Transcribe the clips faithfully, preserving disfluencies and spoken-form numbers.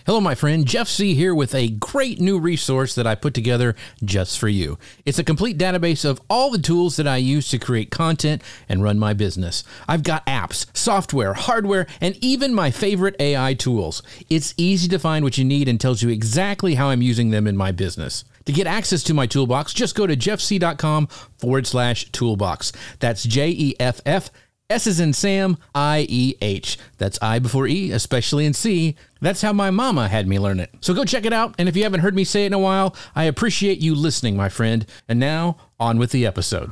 Hello, my friend. Jeff C. here with a great new resource that I put together just for you. It's a complete database of all the tools that I use to create content and run my business. I've got apps, software, hardware, and even my favorite A I tools. It's easy to find what you need and tells you exactly how I'm using them in my business. To get access to my toolbox, just go to jeffc.com forward slash toolbox. That's J E F F S as in Sam, I E H. That's I before E, especially in C. That's how my mama had me learn it. So go check it out, and if you haven't heard me say it in a while, I appreciate you listening, my friend. And now, on with the episode.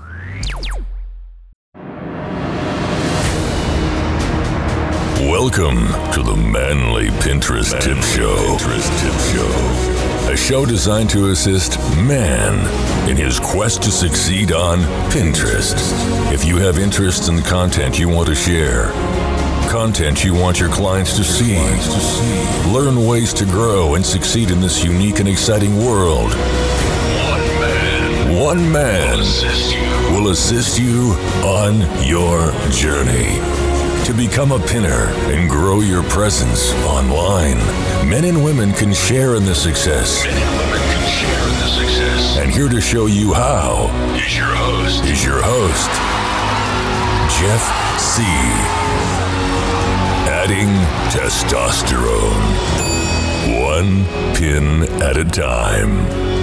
Welcome to the Manly Pinterest Manly Tip Show. Pinterest Tip Show. A show designed to assist man in his quest to succeed on Pinterest. If you have interests in content you want to share, content you want your clients to see, learn ways to grow and succeed in this unique and exciting world, one man, one man will assist you, will assist you on your journey to become a pinner and grow your presence online. Men and women can share in the success. Men and women can share in the success. And here to show you how is your host. Is your host, Jeff C. Adding testosterone, one pin at a time.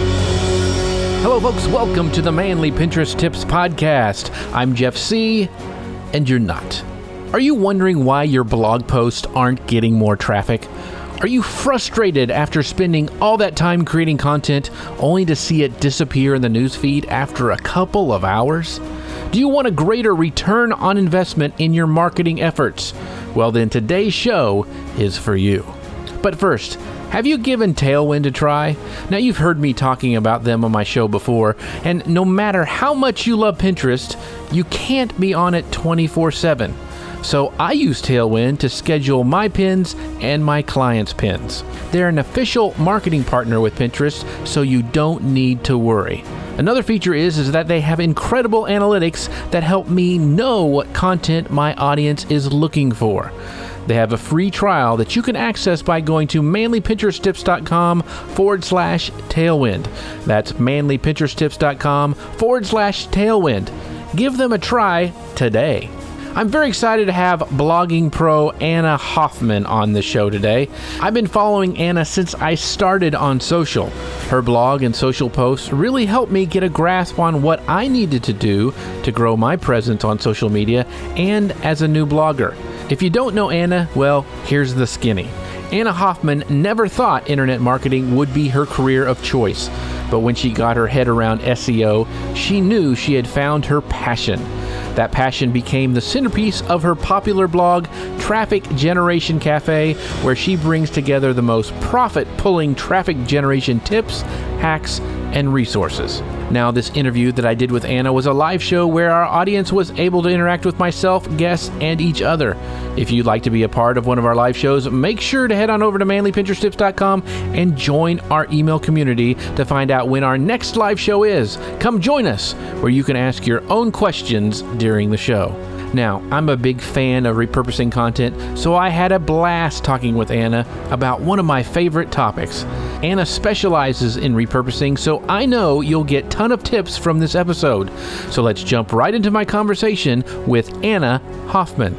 Hello, folks. Welcome to the Manly Pinterest Tips Podcast. I'm Jeff C., and you're not. Are you wondering why your blog posts aren't getting more traffic? Are you frustrated after spending all that time creating content only to see it disappear in the newsfeed after a couple of hours? Do you want a greater return on investment in your marketing efforts? Well, then today's show is for you. But first, have you given Tailwind a try? Now, you've heard me talking about them on my show before, and no matter how much you love Pinterest, you can't be on it twenty-four seven. So I use Tailwind to schedule my pins and my clients' pins. They're an official marketing partner with Pinterest, so you don't need to worry. Another feature is, is that they have incredible analytics that help me know what content my audience is looking for. They have a free trial that you can access by going to manlypinteresttips.com forward slash tailwind. That's manlypinteresttips.com forward slash tailwind. Give them a try today. I'm very excited to have blogging pro Anna Hoffman on the show today. I've been following Anna since I started on social. Her blog and social posts really helped me get a grasp on what I needed to do to grow my presence on social media and as a new blogger. If you don't know Anna, well, here's the skinny. Anna Hoffman never thought internet marketing would be her career of choice, but when she got her head around S E O, she knew she had found her passion. That passion became the centerpiece of her popular blog, Traffic Generation Cafe, where she brings together the most profit-pulling traffic generation tips, hacks, and resources. Now, this interview that I did with Anna was a live show where our audience was able to interact with myself, guests, and each other. If you'd like to be a part of one of our live shows, make sure to head on over to manly pinterest tips dot com and join our email community to find out when our next live show is. Come join us, where you can ask your own questions during the show. Now, I'm a big fan of repurposing content, so I had a blast talking with Anna about one of my favorite topics. Anna specializes in repurposing, so I know you'll get a ton of tips from this episode. So let's jump right into my conversation with Anna Hoffman.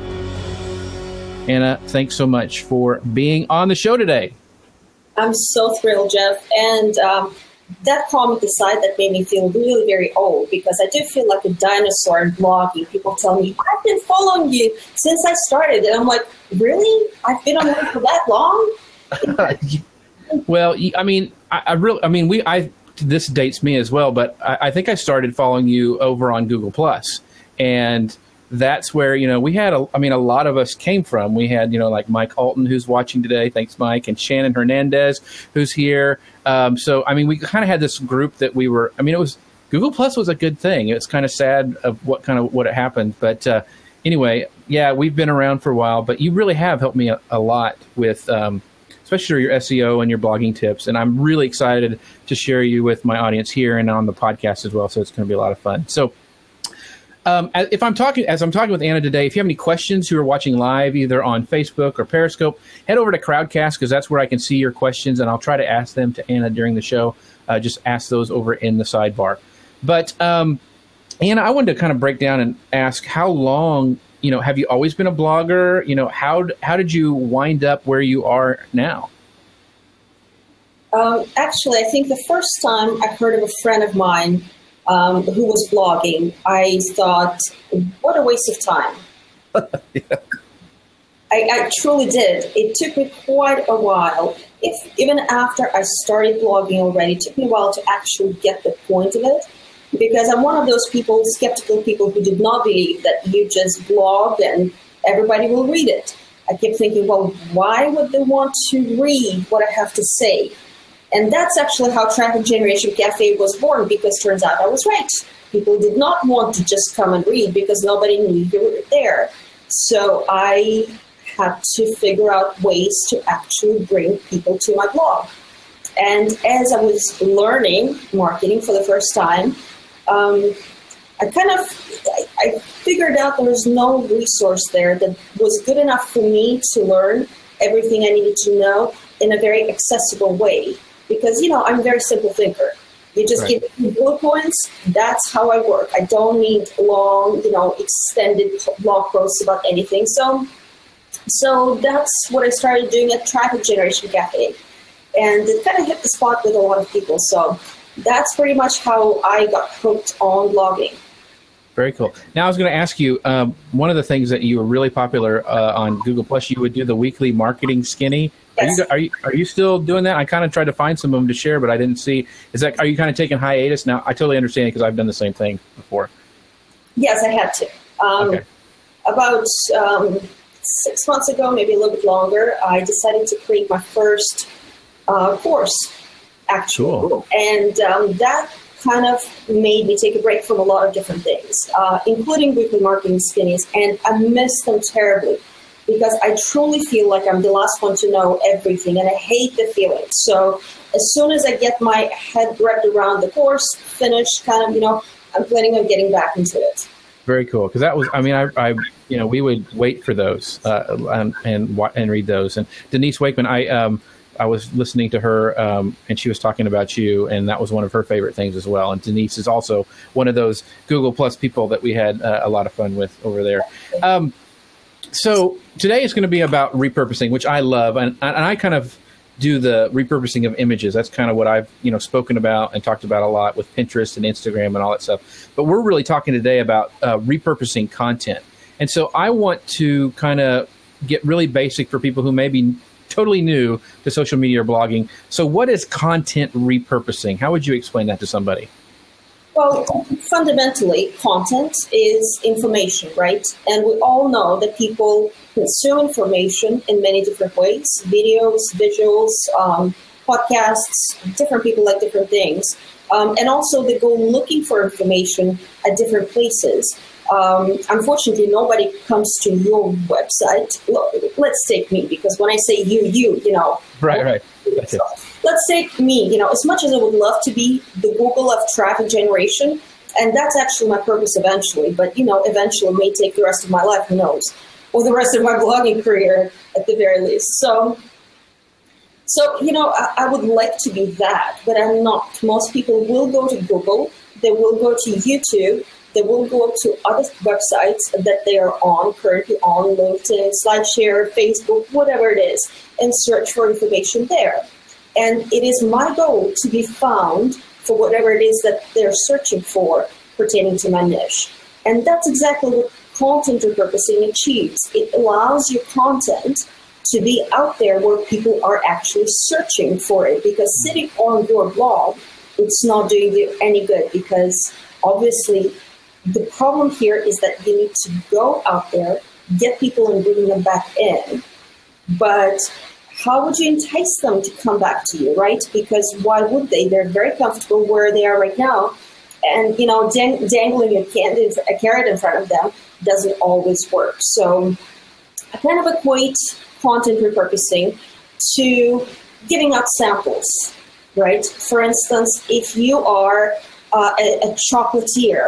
Anna, thanks so much for being on the show today. I'm so thrilled, Jeff. And um, that comment aside, that made me feel really very old, because I do feel like a dinosaur in blogging. People tell me, I've been following you since I started. And I'm like, really? I've been on it for that long? Well, I mean, I, I really, I mean, we, I, this dates me as well, but I, I think I started following you over on Google Plus, and that's where, you know, we had, a, I mean, a lot of us came from. We had, you know, like Mike Alton, who's watching today. Thanks, Mike. And Shannon Hernandez, who's here. Um, so, I mean, we kind of had this group that we were, I mean, it was, Google Plus was a good thing. It's kind of sad of what kind of, what it happened. But uh, anyway, yeah, we've been around for a while, but you really have helped me a, a lot with, um, especially your S E O and your blogging tips. And I'm really excited to share you with my audience here and on the podcast as well. So it's going to be a lot of fun. So Um, if I'm talking, as I'm talking with Anna today, if you have any questions who are watching live, either on Facebook or Periscope, head over to Crowdcast because that's where I can see your questions, and I'll try to ask them to Anna during the show. Uh, just ask those over in the sidebar. But um, Anna, I wanted to kind of break down and ask how long, you know, have you always been a blogger? You know, how how did you wind up where you are now? Um, actually, I think the first time I heard of a friend of mine Um, who was blogging, I thought, what a waste of time. yeah. I, I truly did. It took me quite a while. If even after I started blogging already, it took me a while to actually get the point of it, because I'm one of those people, skeptical people, who did not believe that you just blog and everybody will read it. I kept thinking, well, why would they want to read what I have to say? And that's actually how Traffic Generation Cafe was born, because turns out I was right. People did not want to just come and read because nobody knew you were there. So I had to figure out ways to actually bring people to my blog. And as I was learning marketing for the first time, um, I kind of I, I figured out there was no resource there that was good enough for me to learn everything I needed to know in a very accessible way. Because, you know, I'm a very simple thinker. You just right. give me bullet points. That's how I work. I don't need long, you know, extended blog posts about anything. So, so that's what I started doing at Traffic Generation Cafe. And it kind of hit the spot with a lot of people. So that's pretty much how I got hooked on blogging. Very cool. Now I was going to ask you, um, one of the things that you were really popular uh, on Google Plus, you would do the weekly marketing skinny. Yes. Are you, are you are you still doing that? I kind of tried to find some of them to share, but I didn't see. Is that are you kind of taking hiatus now? I totally understand it because I've done the same thing before. Yes, I had to. Um, okay. About um, six months ago, maybe a little bit longer, I decided to create my first uh, course, actually. Cool. And um, that kind of made me take a break from a lot of different things, uh, including weekly marketing skinnies, and I miss them terribly. Because I truly feel like I'm the last one to know everything, and I hate the feeling. So as soon as I get my head wrapped around the course, finished, kind of, you know, I'm planning on getting back into it. Very cool. Because that was, I mean, I, I, you know, we would wait for those uh, and and and read those. And Denise Wakeman, I, um, I was listening to her, um, and she was talking about you, and that was one of her favorite things as well. And Denise is also one of those Google Plus people that we had uh, a lot of fun with over there. Um, So today is going to be about repurposing, which I love, and, and I kind of do the repurposing of images. That's kind of what I've you know spoken about and talked about a lot with Pinterest and Instagram and all that stuff. But we're really talking today about uh, repurposing content. And so I want to kind of get really basic for people who may be totally new to social media or blogging. So what is content repurposing? How would you explain that to somebody? Well, fundamentally, content is information, right? And we all know that people consume information in many different ways, videos, visuals, um, podcasts, different people like different things. Um, and also they go looking for information at different places. Um, unfortunately, nobody comes to your website. Let's take me, because when I say you, you, you know. Right, right. That's so, it. Let's take me, you know, as much as I would love to be the Google of traffic generation, and that's actually my purpose eventually, but, you know, eventually it may take the rest of my life, who knows, or the rest of my blogging career at the very least. So, so you know, I, I would like to be that, but I'm not. Most people will go to Google, they will go to YouTube, they will go to other websites that they are on, currently on LinkedIn, SlideShare, Facebook, whatever it is, and search for information there. And it is my goal to be found for whatever it is that they're searching for pertaining to my niche. And that's exactly what content repurposing achieves. It allows your content to be out there where people are actually searching for it, because sitting on your blog, it's not doing you any good, because obviously the problem here is that you need to go out there, get people and bring them back in. But how would you entice them to come back to you, right? Because why would they? They're very comfortable where they are right now. And, you know, dang, dangling a, can- a carrot in front of them doesn't always work. So I kind of equate content repurposing to giving out samples, right? For instance, if you are uh, a, a chocolatier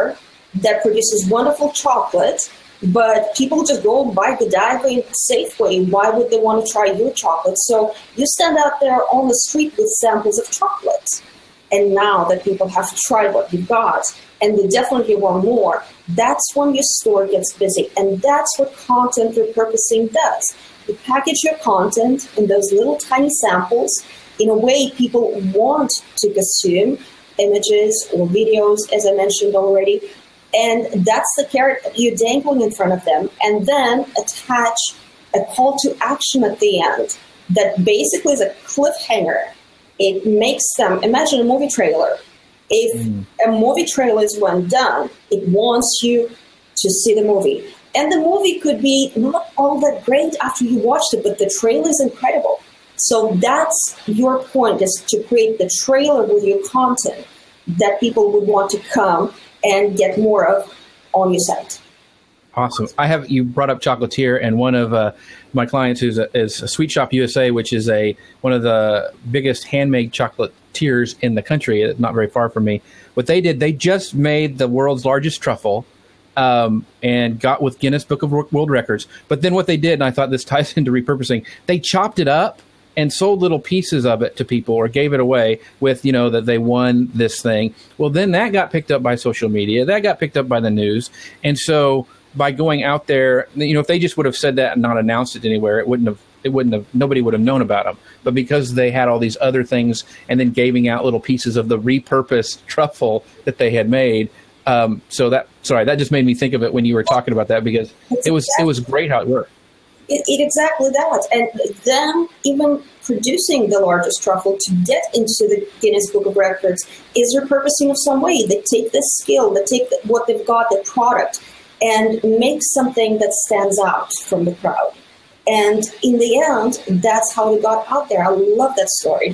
that produces wonderful chocolate, but people just go buy Godiva in Safeway. Why would they want to try your chocolate? So you stand out there on the street with samples of chocolate. And now that people have tried what you've got, and they definitely want more, that's when your store gets busy. And that's what content repurposing does. You package your content in those little tiny samples in a way people want to consume images or videos, as I mentioned already. And that's the carrot you're dangling in front of them. And then attach a call to action at the end that basically is a cliffhanger. It makes them, imagine a movie trailer. If mm. a movie trailer is when done, it wants you to see the movie. And the movie could be not all that great after you watched it, but the trailer is incredible. So that's your point, is to create the trailer with your content that people would want to come and get more of on your site. Awesome. I have, you brought up Chocolatier, and one of uh, my clients is a, is a Sweet Shop U S A, which is a one of the biggest handmade chocolatiers in the country, not very far from me. What they did, they just made the world's largest truffle um, and got with Guinness Book of World Records. But then what they did, and I thought this ties into repurposing, they chopped it up and sold little pieces of it to people or gave it away with, you know, that they won this thing. Well, then that got picked up by social media. That got picked up by the news. And so by going out there, you know, if they just would have said that and not announced it anywhere, it wouldn't have, it wouldn't have, nobody would have known about them. But because they had all these other things and then giving out little pieces of the repurposed truffle that they had made. Um, so that, sorry, that just made me think of it when you were talking about that, because it was, it was great how it worked. It, it exactly that. And them even producing the largest truffle to get into the Guinness Book of Records is repurposing of some way. They take this skill, they take the, what they've got, the product, and make something that stands out from the crowd. And in the end, that's how they got out there. I love that story.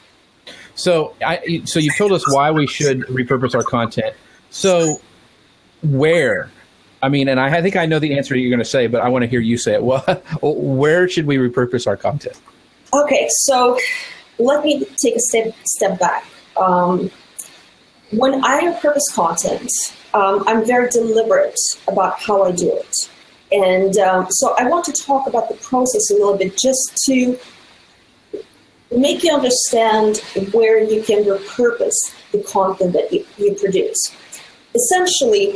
So, I, so you told us why we should repurpose our content. So, where? I mean, and I think I know the answer you're going to say, but I want to hear you say it. Well, where should we repurpose our content? Okay, so let me take a step step back. Um, when I repurpose content, um, I'm very deliberate about how I do it. And um, so I want to talk about the process a little bit, just to make you understand where you can repurpose the content that you, you produce. Essentially,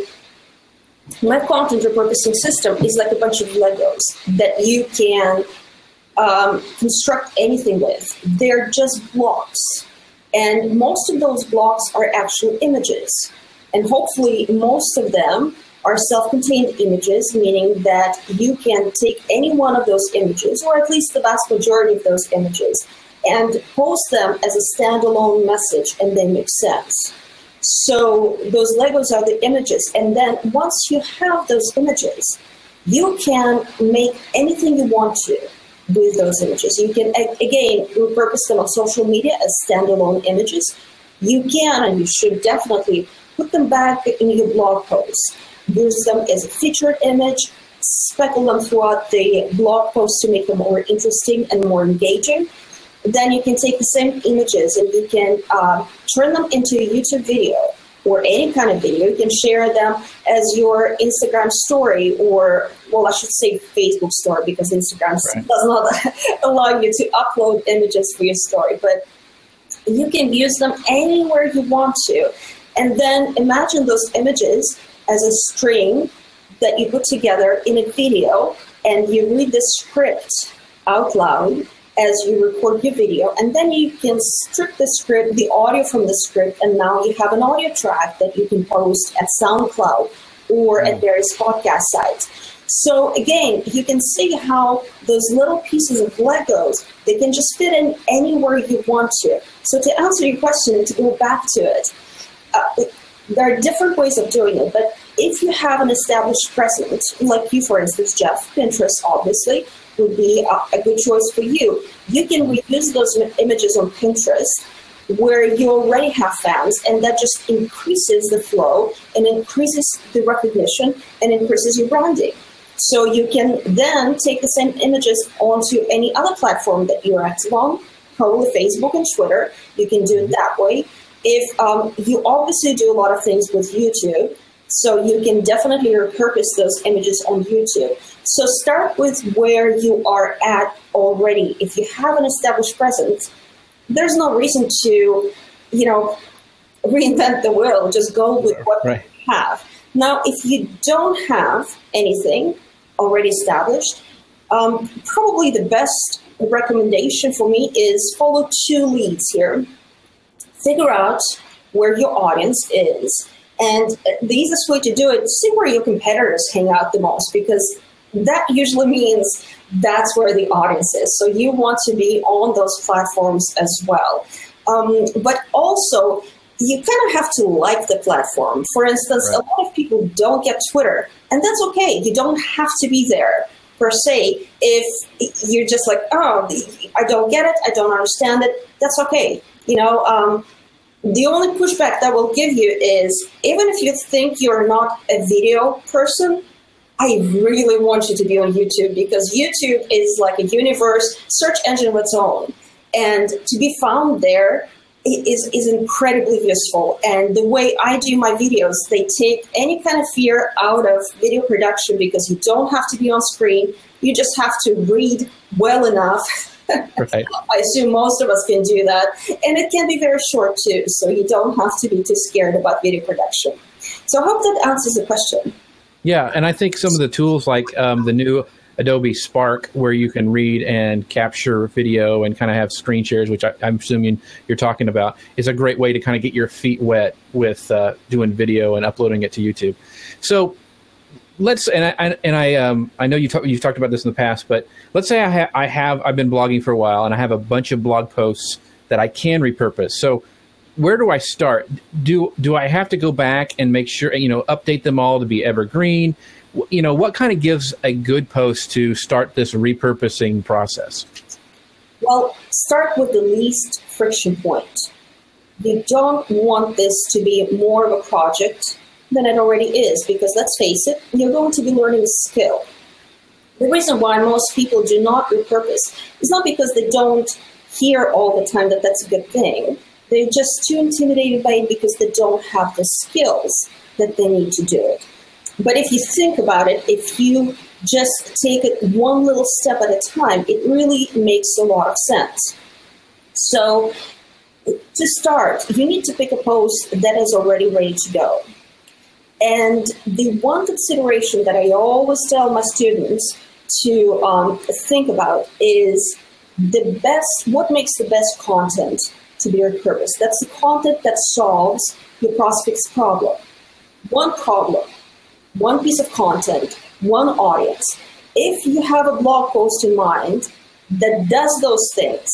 my content repurposing system is like a bunch of Legos that you can um, construct anything with. They're just blocks. And most of those blocks are actual images. And hopefully most of them are self-contained images, meaning that you can take any one of those images, or at least the vast majority of those images, and post them as a standalone message, and they make sense. So those Legos are the images. And then once you have those images, you can make anything you want to with those images. You can, again, repurpose them on social media as standalone images. You can, and you should definitely, put them back in your blog posts. Use them as a featured image, speckle them throughout the blog post to make them more interesting and more engaging. Then you can take the same images and you can uh, turn them into a YouTube video or any kind of video. You can share them as your Instagram story, or, well, I should say Facebook story, because Instagram right. does not allow you to upload images for your story. But you can use them anywhere you want to. And then imagine those images as a string that you put together in a video, and you read the script out loud as you record your video, and then you can strip the script, the audio from the script, and now you have an audio track that you can post at SoundCloud or at various podcast sites. So again, you can see how those little pieces of Legos, they can just fit in anywhere you want to. So to answer your question and to go back to it, uh, there are different ways of doing it, but if you have an established presence, like you, for instance, Jeff, Pinterest, obviously, would be a, a good choice for you. You can reuse those images on Pinterest where you already have fans, and that just increases the flow and increases the recognition and increases your branding. So you can then take the same images onto any other platform that you're active on, probably Facebook and Twitter. You can do it that way. If um, you obviously do a lot of things with YouTube, So you can definitely repurpose those images on YouTube. So start with where you are at already. If you have an established presence, there's no reason to, you know, reinvent the wheel. Just go with what right. you have. Now, if you don't have anything already established, um, probably the best recommendation for me is follow two leads here. Figure out where your audience is. And the easiest way to do it, see where your competitors hang out the most, because that usually means that's where the audience is. So you want to be on those platforms as well. Um, but also, you kind of have to like the platform. For instance, right. a lot of people don't get Twitter, and that's okay. You don't have to be there per se. If you're just like, oh, I don't get it, I don't understand it, that's okay. You know, um, the only pushback that will give you is, even if you think you're not a video person, I really want you to be on YouTube, because YouTube is like a universe, search engine of its own. And to be found there is, is incredibly useful. And the way I do my videos, they take any kind of fear out of video production, because you don't have to be on screen. You just have to read well enough. Right. I assume most of us can do that. And it can be very short too, so you don't have to be too scared about video production. So I hope that answers the question. Yeah, and I think some of the tools like um, the new Adobe Spark, where you can read and capture video and kind of have screen shares, which I, I'm assuming you're talking about, is a great way to kind of get your feet wet with uh, doing video and uploading it to YouTube. So let's, and I and I um I know you talk, you've talked about this in the past, but let's say I have I have I've been blogging for a while and I have a bunch of blog posts that I can repurpose. So where do I start? Do do I have to go back and make sure, you know, update them all to be evergreen? You know, what kind of gives a good post to start this repurposing process? Well, start with the least friction point. You don't want this to be more of a project than it already is, because let's face it, you're going to be learning a skill. The reason why most people do not repurpose is not because they don't hear all the time that that's a good thing. They're just too intimidated by it because they don't have the skills that they need to do it. But if you think about it, if you just take it one little step at a time, it really makes a lot of sense. So to start, you need to pick a post that is already ready to go. And the one consideration that I always tell my students to um, think about is the best, what makes the best content to be repurposed. That's the content that solves your prospect's problem. One problem, one piece of content, one audience. If you have a blog post in mind that does those things,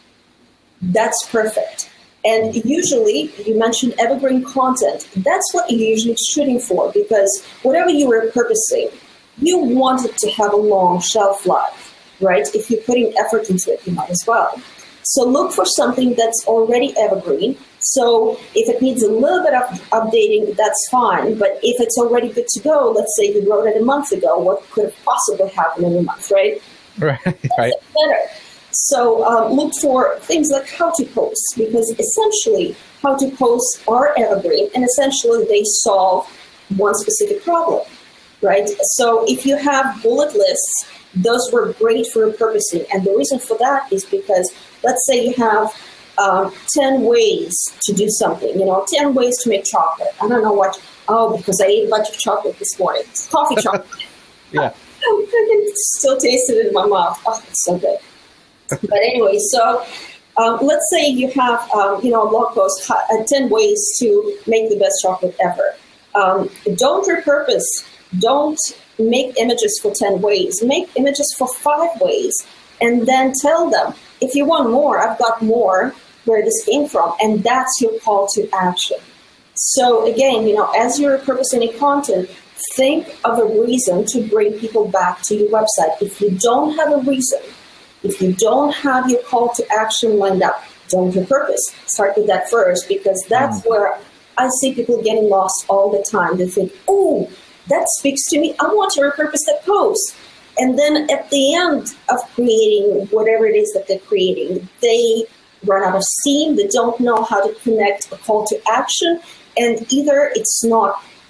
that's perfect. And usually, you mentioned evergreen content. That's what you're usually shooting for, because whatever you were repurposing, you want it to have a long shelf life, right? If you're putting effort into it, you might as well. So look for something that's already evergreen. So if it needs a little bit of updating, that's fine. But if it's already good to go, let's say you wrote it a month ago, what could have possibly happened in a month, right? Right, right. Better. So um, look for things like how-to posts, because essentially how-to posts are evergreen, and essentially they solve one specific problem, right? So if you have bullet lists, those were great for repurposing. And the reason for that is because, let's say you have um, ten ways to do something, you know, ten ways to make chocolate. I don't know what, oh, because I ate a bunch of chocolate this morning. It's coffee chocolate. Yeah. I can still taste it in my mouth. Oh, it's so good. But anyway, so um, let's say you have, um, you know, a blog post, uh, ten ways to make the best chocolate ever. Um, don't repurpose. Don't make images for ten ways. Make images for five ways. And then tell them, if you want more, I've got more where this came from. And that's your call to action. So again, you know, as you're repurposing any content, think of a reason to bring people back to your website. If you don't have a reason, if you don't have your call to action lined up, don't repurpose. Start with that first, because that's mm. where I see people getting lost all the time. They think, oh, that speaks to me. I want to repurpose that post. And then at the end of creating whatever it is that they're creating, they run out of steam. They don't know how to connect a call to action. And either it's not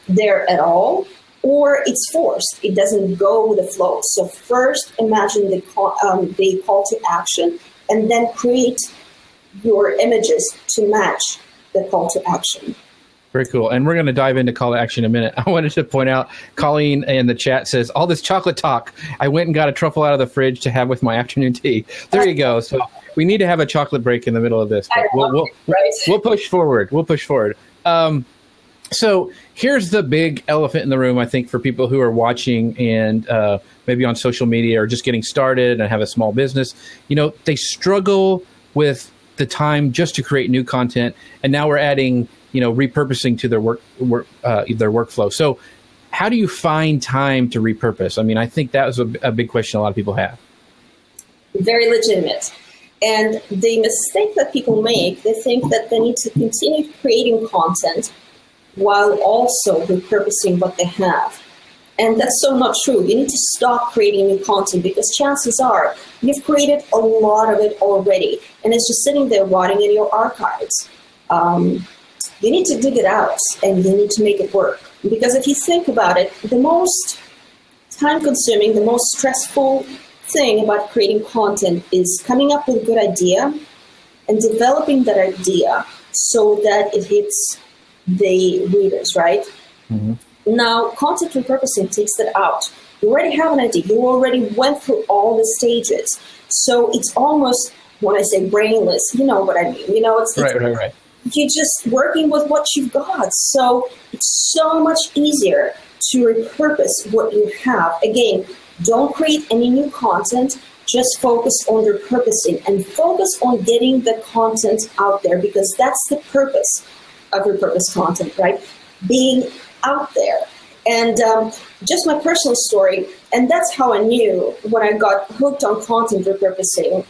there at all, or it's forced. It doesn't go with the flow. So first imagine the call, um, the call to action, and then create your images to match the call to action. Very cool. And we're going to dive into call to action in a minute. I wanted to point out, Colleen in the chat says, all this chocolate talk. I went and got a truffle out of the fridge to have with my afternoon tea. There you go. So we need to have a chocolate break in the middle of this. But we'll, we'll, right. we'll push forward. We'll push forward. Um, so here's the big elephant in the room, I think, for people who are watching and uh, maybe on social media or just getting started and have a small business. You know, they struggle with the time just to create new content. And now we're adding, you know, repurposing to their work, work uh, their workflow. So how do you find time to repurpose? I mean, I think that was a, a big question a lot of people have. Very legitimate. And the mistake that people make, they think that they need to continue creating content while also repurposing what they have. And that's so not true. You need to stop creating new content because chances are you've created a lot of it already. And it's just sitting there rotting in your archives. Um, you need to dig it out and you need to make it work. Because if you think about it, the most time-consuming, the most stressful thing about creating content is coming up with a good idea and developing that idea so that it hits the readers, right? Mm-hmm. Now, content repurposing takes that out. You already have an idea. You already went through all the stages. So it's almost, when I say brainless, you know what I mean. You know, it's, right, it's right, right. You're just working with what you've got. So it's so much easier to repurpose what you have. Again, don't create any new content. Just focus on repurposing and focus on getting the content out there because that's the purpose of repurposed content, right? Being out there. And um, just my personal story, and that's how I knew when I got hooked on content repurposing,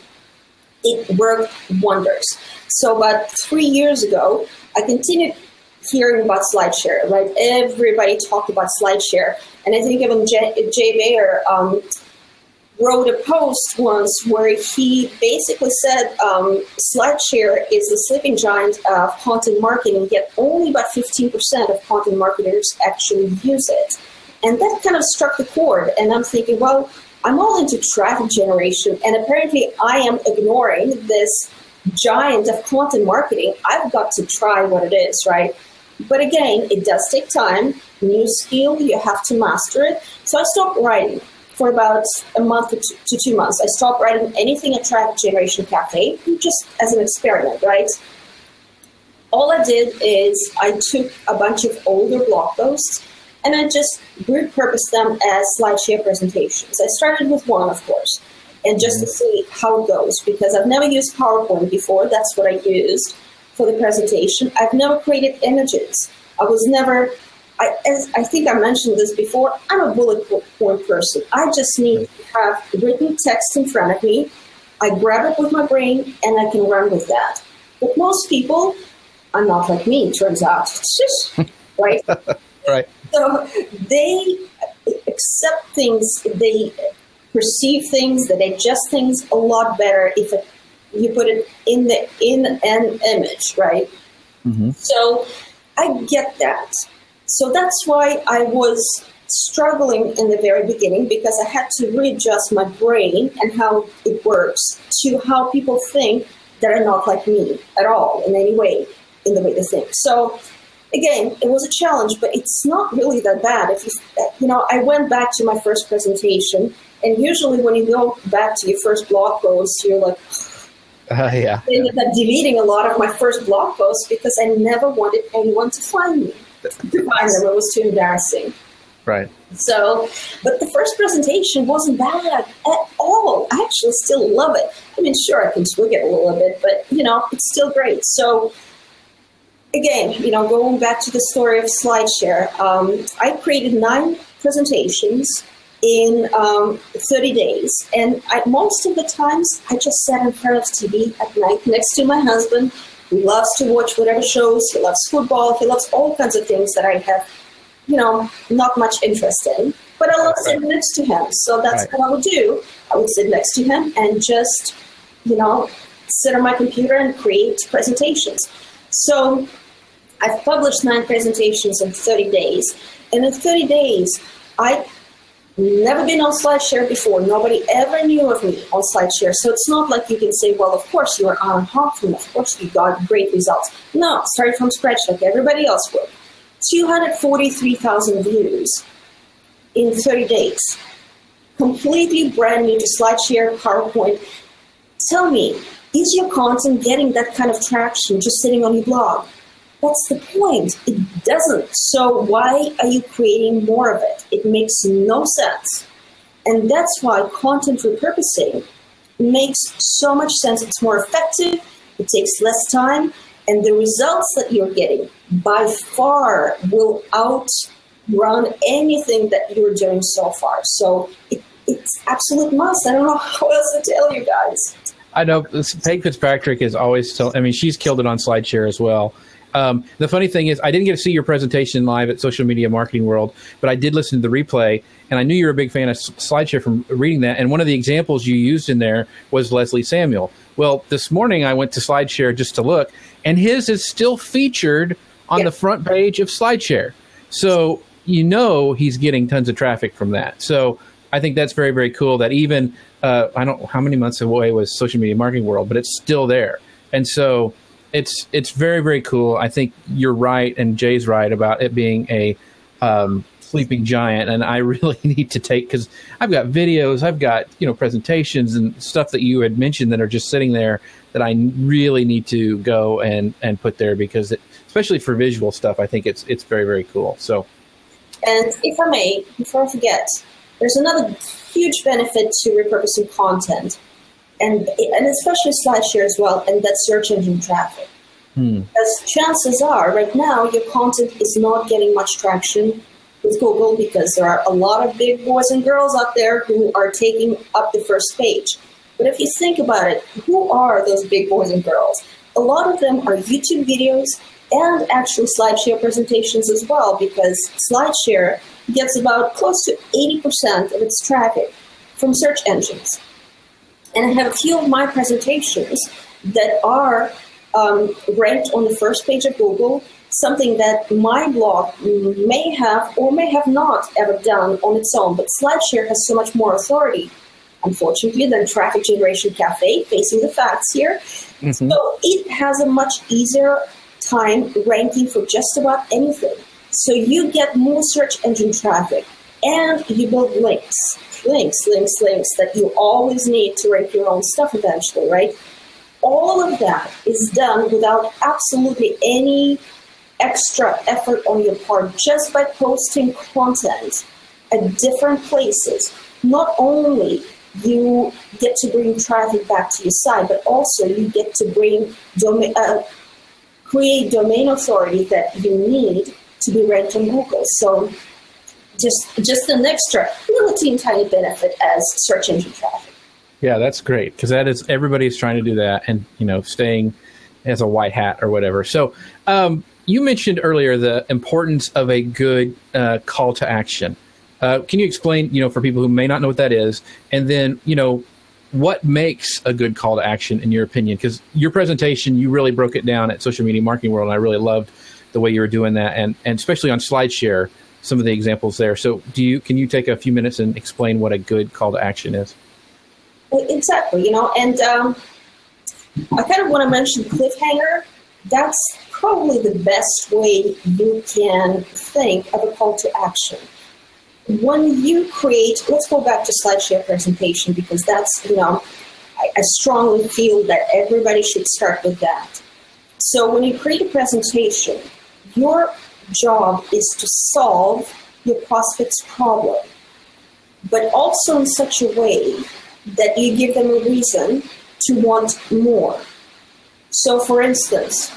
it worked wonders. So about three years ago, I continued hearing about SlideShare, right? Everybody talked about SlideShare. And I think even Jay, Jay Baer um, wrote a post once where he basically said um, SlideShare is the sleeping giant of content marketing, yet only about fifteen percent of content marketers actually use it. And that kind of struck the chord. And I'm thinking, well, I'm all into traffic generation, and apparently I am ignoring this giant of content marketing. I've got to try what it is, right? But again, it does take time, new skill, you have to master it. So I stopped writing for about a month to two months. I stopped writing anything at Traffic Generation Cafe, just as an experiment, right? All I did is I took a bunch of older blog posts and I just repurposed them as SlideShare presentations. I started with one, of course, and just to see how it goes, because I've never used PowerPoint before. That's what I used for the presentation. I've never created images. I was never, I, as I think I mentioned this before, I'm a bullet point person. I just need to have written text in front of me. I grab it with my brain and I can run with that. But most people are not like me, it turns out. Right? Right. So they accept things, they perceive things, they digest things a lot better if it, you put it in the in an image, right? Mm-hmm. So I get that. So that's why I was struggling in the very beginning, because I had to readjust my brain and how it works to how people think that are not like me at all in any way, in the way they think. So again, it was a challenge, but it's not really that bad. If you, you know, I went back to my first presentation, and usually when you go back to your first blog post, you're like, uh, yeah. I ended up deleting a lot of my first blog posts because I never wanted anyone to find me, to find them. It was too embarrassing. Right. So, but the first presentation wasn't bad at all. I actually still love it. I mean, sure, I can tweak it a little bit, but, you know, it's still great. So, again, you know, going back to the story of SlideShare, um, I created nine presentations in um, thirty days. And I, most of the times, I just sat in front of T V at night next to my husband, who loves to watch whatever shows. He loves football. He loves all kinds of things that I have, you know, not much interest in. But I love right. sitting next to him. So that's right. what I would do. I would sit next to him and just, you know, sit on my computer and create presentations. So I've published nine presentations in thirty days. And in thirty days, I never been on SlideShare before. Nobody ever knew of me on SlideShare. So it's not like you can say, well, of course you are Anna Hoffman. Of course you got great results. No, started from scratch like everybody else would. two hundred forty-three thousand views in thirty days. Completely brand new to SlideShare, PowerPoint. Tell me, is your content getting that kind of traction just sitting on your blog? That's the point. It doesn't. So why are you creating more of it? It makes no sense. And that's why content repurposing makes so much sense. It's more effective. It takes less time. And the results that you're getting by far will outrun anything that you're doing so far. So it, it's absolute must. I don't know how else to tell you guys. I know Paige Fitzpatrick is always so, I mean, she's killed it on SlideShare as well. Um, the funny thing is, I didn't get to see your presentation live at Social Media Marketing World, but I did listen to the replay, and I knew you were a big fan of SlideShare from reading that. And one of the examples you used in there was Leslie Samuel. Well, this morning I went to SlideShare just to look, and his is still featured on yeah. the front page of SlideShare. So you know he's getting tons of traffic from that. So I think that's very, very cool that even, uh, I don't know how many months away was Social Media Marketing World, but it's still there. And so It's it's very, very cool. I think you're right, and Jay's right about it being a um, sleeping giant. And I really need to take, because I've got videos, I've got you know presentations and stuff that you had mentioned that are just sitting there that I really need to go and, and put there, because it, especially for visual stuff, I think it's it's very, very cool. So, and if I may, before I forget, there's another huge benefit to repurposing content. And, and especially SlideShare as well, and that's search engine traffic. Hmm. As chances are, right now, your content is not getting much traction with Google because there are a lot of big boys and girls out there who are taking up the first page. But if you think about it, who are those big boys and girls? A lot of them are YouTube videos and actually SlideShare presentations as well, because SlideShare gets about close to eighty percent of its traffic from search engines. And I have a few of my presentations that are um, ranked on the first page of Google, something that my blog may have or may have not ever done on its own. But SlideShare has so much more authority, unfortunately, than Traffic Generation Cafe, facing the facts here. Mm-hmm. So it has a much easier time ranking for just about anything. So you get more search engine traffic, and you build links. Links, links, links that you always need to rank your own stuff eventually, right? All of that is done without absolutely any extra effort on your part, just by posting content at different places. Not only you get to bring traffic back to your site, but also you get to bring domain, uh, create domain authority that you need to be ranked on Google. So Just just an extra little teeny tiny benefit as search engine traffic. Yeah, that's great, because that is, everybody's trying to do that, and you know, staying as a white hat or whatever. So um, you mentioned earlier the importance of a good uh, call to action. Uh, can you explain, you know, for people who may not know what that is, and then you know, what makes a good call to action in your opinion? Because your presentation, you really broke it down at Social Media Marketing World, and I really loved the way you were doing that, and and especially on SlideShare, some of the examples there. So do you, can you take a few minutes and explain what a good call to action is? Exactly, you know, and um, I kind of want to mention cliffhanger. That's probably the best way you can think of a call to action. When you create, let's go back to SlideShare presentation, because that's, you know, I, I strongly feel that everybody should start with that. So when you create a presentation, your job is to solve your prospect's problem, but also in such a way that you give them a reason to want more. So for instance,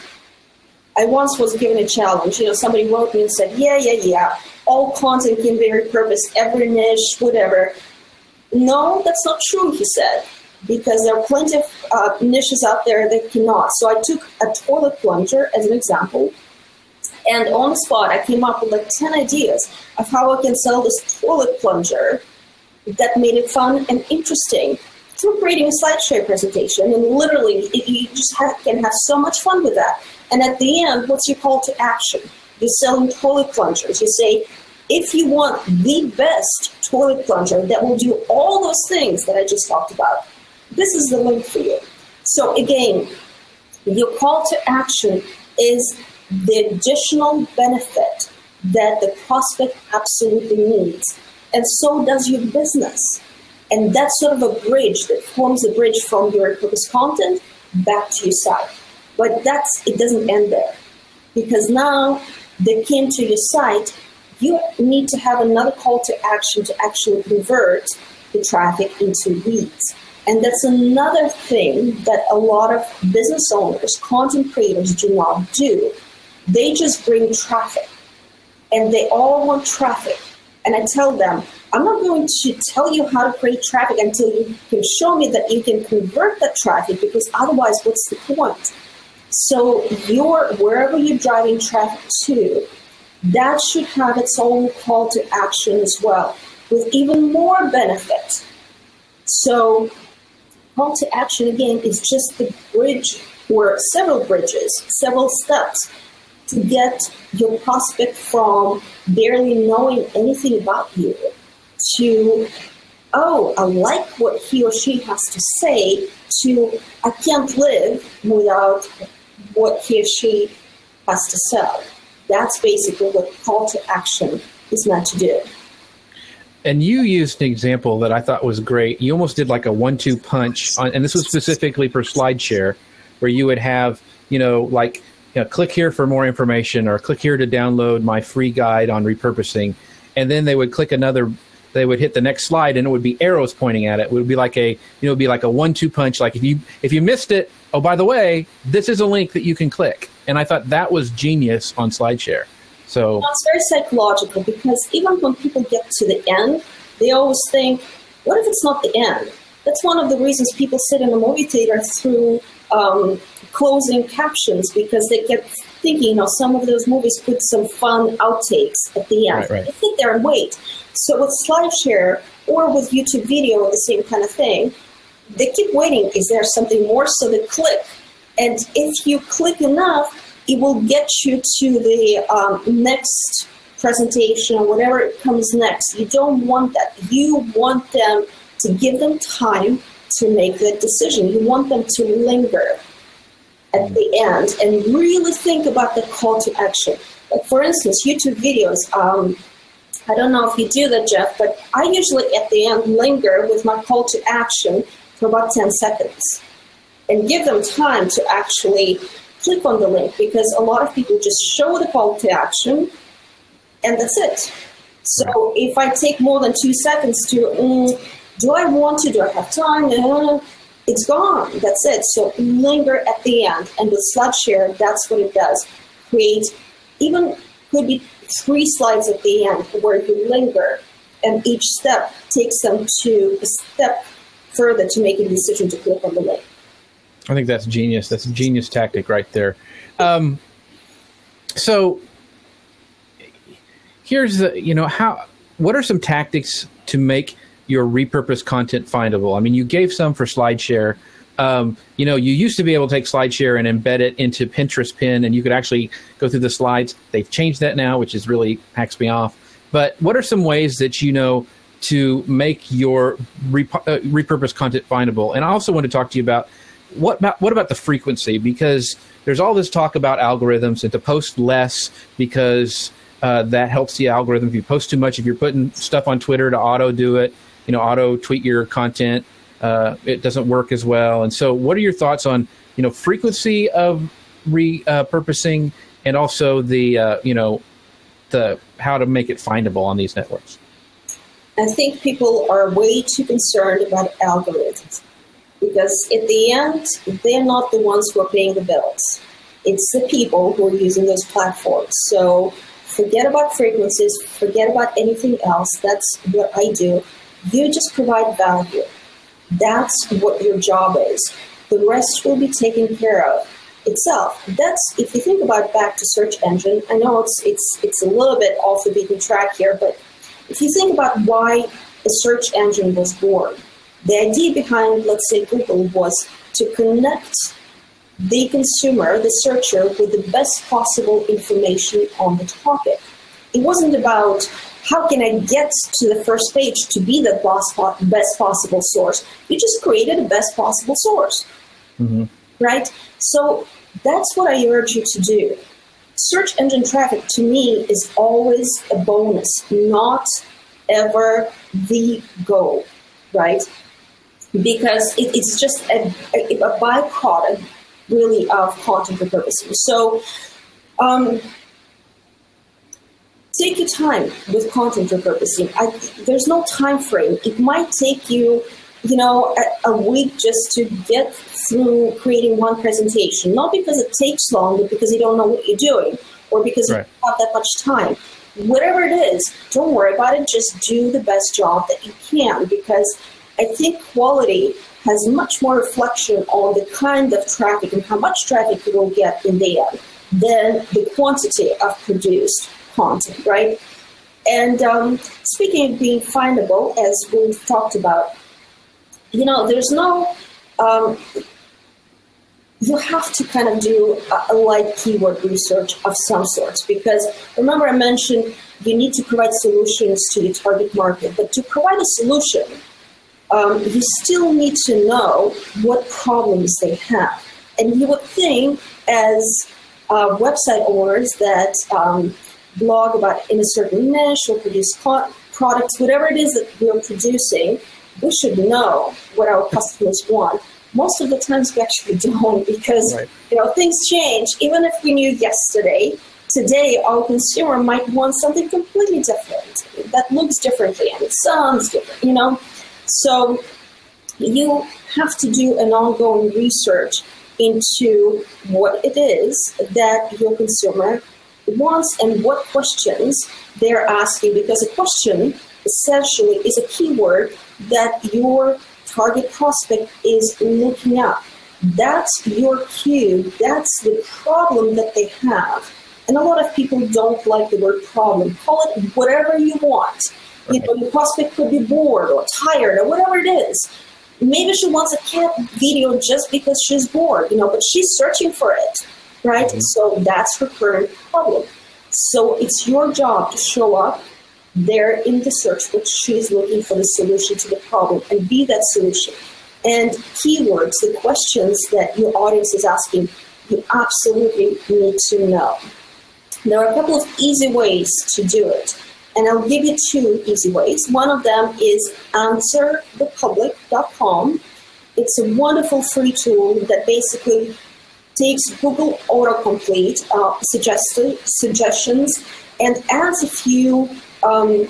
I once was given a challenge. You know, somebody wrote me and said, yeah, yeah, yeah, all content can be repurposed, every niche, whatever. No, that's not true, he said, because there are plenty of uh, niches out there that cannot. So I took a toilet plunger as an example. And on the spot, I came up with like ten ideas of how I can sell this toilet plunger that made it fun and interesting through creating a SlideShare presentation. And literally, it, you just have, can have so much fun with that. And at the end, what's your call to action? You're selling toilet plungers. You say, if you want the best toilet plunger that will do all those things that I just talked about, this is the link for you. So again, your call to action is the additional benefit that the prospect absolutely needs. And so does your business. And that's sort of a bridge that forms a bridge from your repurposed content back to your site. But that's it doesn't end there. Because now they came to your site, you need to have another call to action to actually convert the traffic into leads. And that's another thing that a lot of business owners, content creators do not do. They just bring traffic. And they all want traffic. And I tell them, I'm not going to tell you how to create traffic until you can show me that you can convert that traffic, because otherwise, what's the point? So your wherever you're driving traffic to, that should have its own call to action as well, with even more benefit. So call to action, again, is just the bridge, or several bridges, several steps to get your prospect from barely knowing anything about you to, oh, I like what he or she has to say, to, I can't live without what he or she has to sell. That's basically what call to action is meant to do. And you used an example that I thought was great. You almost did like a one two punch, on, and this was specifically for SlideShare, where you would have, you know, like, you know, click here for more information, or click here to download my free guide on repurposing. And then they would click another, they would hit the next slide, and it would be arrows pointing at it. It would be like a, you know, it'd be like a one two punch. Like if you if you missed it, oh, by the way, this is a link that you can click. And I thought that was genius on SlideShare. So well, it's very psychological, because even when people get to the end, they always think, what if it's not the end? That's one of the reasons people sit in a movie theater through um, closing captions, because they get thinking, you know, some of those movies put some fun outtakes at the end. Right, right. They sit there and wait. So with SlideShare or with YouTube video, the same kind of thing, they keep waiting. Is there something more? So they click. And if you click enough, it will get you to the um, next presentation or whatever comes next. You don't want that. You want them to give them time to make that decision. You want them to linger at the end and really think about the call to action. Like, for instance, YouTube videos. Um, I don't know if you do that, Jeff, but I usually at the end linger with my call to action for about ten seconds and give them time to actually click on the link, because a lot of people just show the call to action and that's it. So if I take more than two seconds to, mm, do I want to, do I have time? Uh, it's gone, that's it. So linger at the end. And with SlideShare, that's what it does. Create, even could be three slides at the end where you linger, and each step takes them to a step further to make a decision to click on the link. I think that's genius. That's a genius tactic right there. Um, so here's the, you know, how, what are some tactics to make your repurposed content findable? I mean, you gave some for SlideShare. Um, you know, you used to be able to take SlideShare and embed it into Pinterest Pin, and you could actually go through the slides. They've changed that now, which is really hacks me off. But what are some ways that you know to make your rep- uh, repurposed content findable? And I also want to talk to you about what about what about the frequency, because there's all this talk about algorithms and to post less because uh, that helps the algorithm. If you post too much, if you're putting stuff on Twitter to auto do it, you know, auto tweet your content, uh, it doesn't work as well. And so, what are your thoughts on, you know, frequency of repurposing, and also the uh, you know the how to make it findable on these networks? I think people are way too concerned about algorithms, because at the end, they're not the ones who are paying the bills. It's the people who are using those platforms. So forget about frequencies, forget about anything else. That's what I do. You just provide value. That's what your job is. The rest will be taken care of itself. That's, if you think about back to search engine, I know it's it's it's a little bit off the beaten track here, but if you think about why a search engine was born, The idea behind, let's say, Google was to connect the consumer, the searcher, with the best possible information on the topic. It wasn't about how can I get to the first page to be the best possible source. You just created a best possible source, mm-hmm. right? So that's what I urge you to do. Search engine traffic, to me, is always a bonus, not ever the goal, right? Because it, it's just a, a, a byproduct, really, of content repurposing. So um, take your time with content repurposing. I, there's no time frame. It might take you, you know, a, a week just to get through creating one presentation, not because it takes long, but because you don't know what you're doing, or because right. you don't have that much time. Whatever it is, don't worry about it. Just do the best job that you can, because I think quality has much more reflection on the kind of traffic and how much traffic you will get in the end than the quantity of produced content, right? And um, speaking of being findable, as we've talked about, you know, there's no, um, you have to kind of do a, a light keyword research of some sorts, because remember I mentioned you need to provide solutions to your target market, but to provide a solution, um, you still need to know what problems they have. And you would think as uh, website owners that um, blog about in a certain niche or produce co- products, whatever it is that we're producing, we should know what our customers want. Most of the times we actually don't, because right. you know things change. Even if we knew yesterday, today our consumer might want something completely different that looks differently and it sounds different. You know, so you have to do an ongoing research into what it is that your consumer wants and what questions they're asking, because a question essentially is a keyword that your target prospect is looking up. That's your cue. That's the problem that they have. And a lot of people don't like the word problem. Call it whatever you want. You know, the prospect could be bored or tired or whatever it is. Maybe she wants a cat video just because she's bored, you know, but she's searching for it, right? Mm-hmm. So that's her current problem. So it's your job to show up there in the search, which she's looking for the solution to the problem, and be that solution. And keywords, the questions that your audience is asking, you absolutely need to know. There are a couple of easy ways to do it, and I'll give you two easy ways. One of them is answer the public dot com. It's a wonderful free tool that basically takes Google autocomplete uh, suggested, suggestions and adds a few um,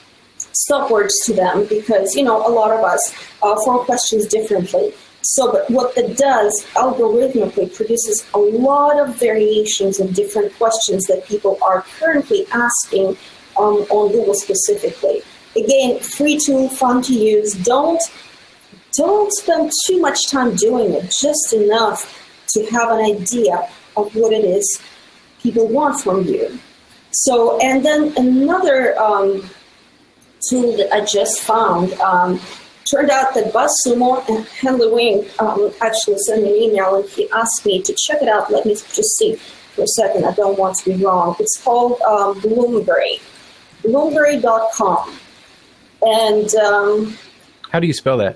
stop words to them, because, you know, a lot of us uh, form questions differently. So but what that does, algorithmically produces a lot of variations of different questions that people are currently asking um, on Google specifically. Again, free tool, fun to use. Don't, don't spend too much time doing it, just enough to have an idea of what it is people want from you. So, and then another um, tool that I just found, um, turned out that BuzzSumo and Henley Wing um, actually sent me an email, and he asked me to check it out. Let me just see for a second. I don't want to be wrong. It's called um, Bloomberry, Bloomberry dot com. And um, how do you spell that?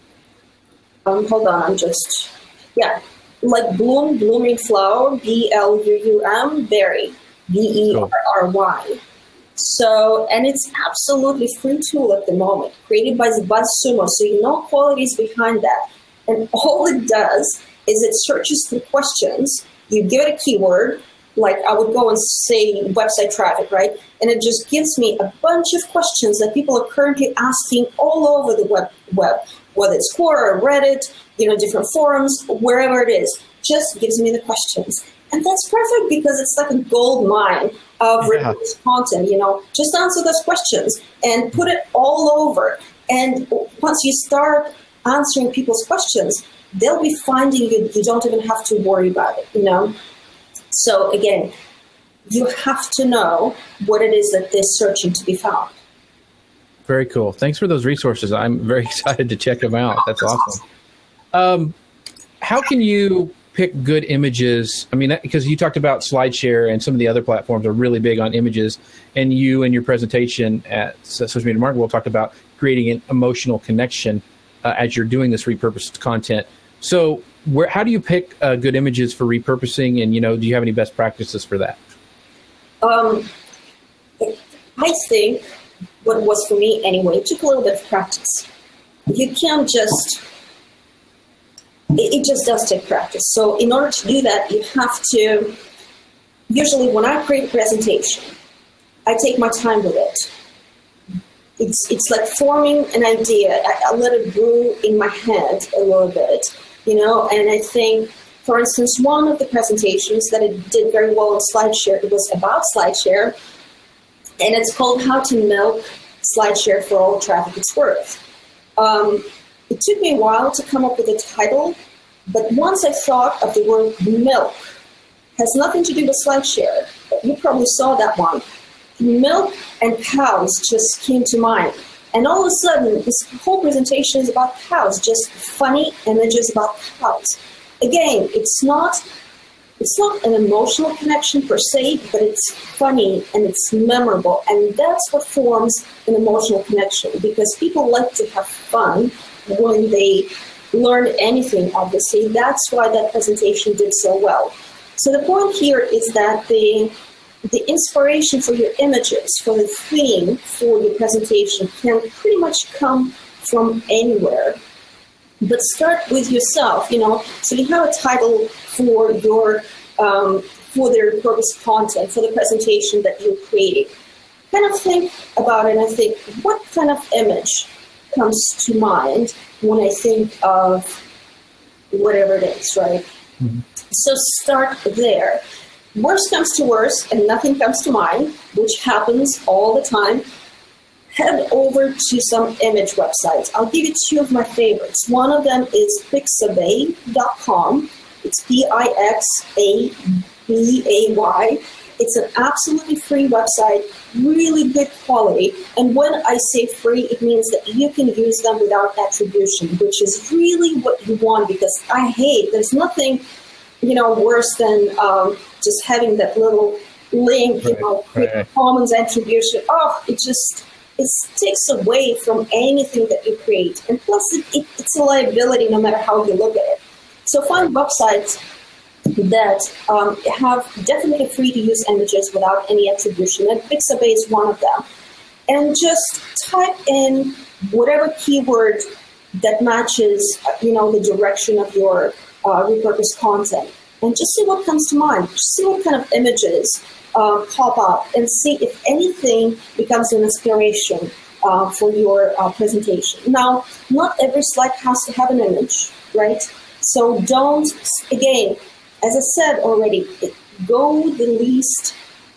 Um, hold on, I'm just, yeah. Like bloom, blooming flower, B L U U M, berry, B E R R Y. So, and it's absolutely free tool at the moment, created by BuzzSumo, so you know quality is behind that. And all it does is it searches through questions. You give it a keyword, like I would go and say website traffic, right? And it just gives me a bunch of questions that people are currently asking all over the web, web whether it's Quora or Reddit, you know, different forums, wherever it is, just gives me the questions. And that's perfect, because it's like a gold mine of yeah. content, you know. Just answer those questions and put it all over. And once you start answering people's questions, they'll be finding you. You don't even have to worry about it, you know. So again, you have to know what it is that they're searching to be found. Very cool. Thanks for those resources. I'm very excited to check them out. That's awesome. Um, how can you pick good images? I mean, because you talked about SlideShare and some of the other platforms are really big on images, and you and your presentation at Social Media Marketing World talked about creating an emotional connection uh, as you're doing this repurposed content. So where, how do you pick uh, good images for repurposing, and, you know, do you have any best practices for that? Um, I think what was for me anyway, it took a little bit of practice. You can't just, it, it just does take practice. So in order to do that, you have to, usually when I create a presentation, I take my time with it. It's it's like forming an idea. I, I let it brew in my head a little bit, you know, and I think, for instance, one of the presentations that it did very well on SlideShare, it was about SlideShare, and it's called How to Milk SlideShare for All the Traffic It's Worth. Um, it took me a while to come up with a title, but once I thought of the word milk, has nothing to do with SlideShare, but you probably saw that one. Milk and cows just came to mind. And all of a sudden, this whole presentation is about cows, just funny images about cows. Again, it's not it's not an emotional connection per se, but it's funny and it's memorable. And that's what forms an emotional connection, because people like to have fun when they learn anything, obviously. That's why that presentation did so well. So the point here is that the The inspiration for your images, for the theme for your presentation can pretty much come from anywhere. But start with yourself, you know. So you have a title for your um, for the repurposed content, for the presentation that you're creating. Kind of think about it and think, what kind of image comes to mind when I think of whatever it is, right? Mm-hmm. So start there. Worst comes to worst and nothing comes to mind, which happens all the time, head over to some image websites. I'll give you two of my favorites. One of them is pixabay dot com. It's P I X A B A Y. It's an absolutely free website, really good quality. And when I say free, it means that you can use them without attribution, which is really what you want, because I hate, there's nothing, you know, worse than um, just having that little link, you know, right, right. commons attribution. Oh, it just, it takes away from anything that you create. And plus, it, it, it's a liability no matter how you look at it. So find websites that um, have definitely free to use images without any attribution. And Pixabay is one of them. And just type in whatever keyword that matches, you know, the direction of your Uh, repurposed content, and just see what comes to mind. Just see what kind of images uh, pop up, and see if anything becomes an inspiration uh, for your uh, presentation. Now, not every slide has to have an image, right? So don't, again, as I said already, go the least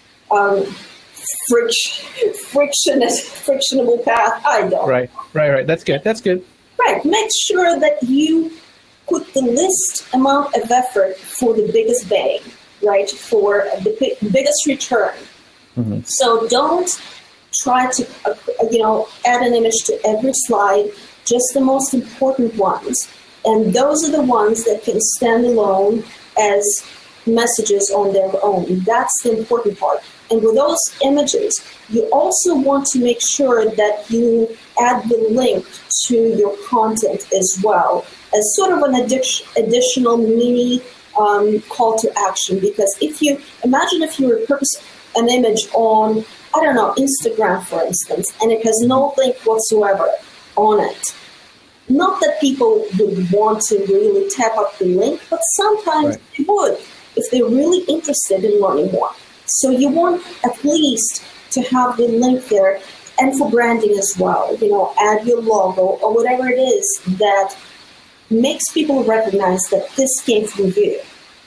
um, friction, frictionless, frictionable path. I don't. Right, right, right. That's good. That's good. Right. Make sure that you put the least amount of effort for the biggest bang, right? For the biggest return. Mm-hmm. So don't try to, uh, you know, add an image to every slide, just the most important ones. And those are the ones that can stand alone as messages on their own. That's the important part. And with those images, you also want to make sure that you add the link to your content as well, as sort of an addition, additional mini um, call to action. Because if you, imagine if you repurpose an image on, I don't know, Instagram, for instance, and it has no link whatsoever on it. Not that people would want to really tap up the link, but sometimes right. they would, if they're really interested in learning more. So you want at least to have the link there, and for branding as well, you know, add your logo or whatever it is that makes people recognize that this came from you.